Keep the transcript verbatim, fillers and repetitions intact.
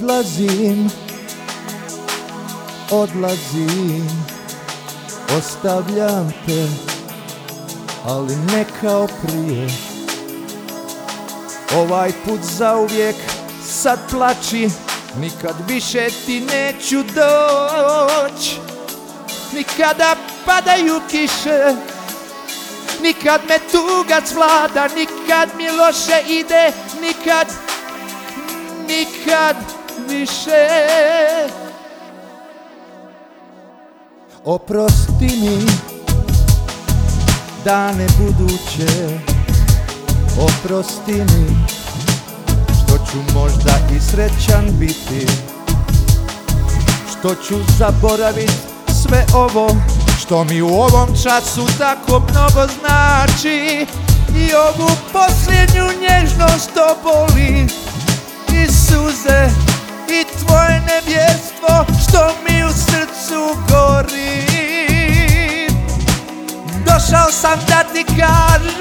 Odlazim, odlazim, ostavljam te, ali ne kao prije. Ovaj put zauvijek sad plači, nikad više ti neću doć. Nikada padaju kiše, nikad me tuga cvlada, nikad mi loše ide, nikad, nikad više. Oprosti mi dane buduće, oprosti mi što ću možda i srećan biti, što ću zaboravit sve ovo što mi u ovom času tako mnogo znači, i ovu posljednju nježnost što boli, i suze i tvoje nevjerstvo što mi u srcu gori. Došao sam da ti kažem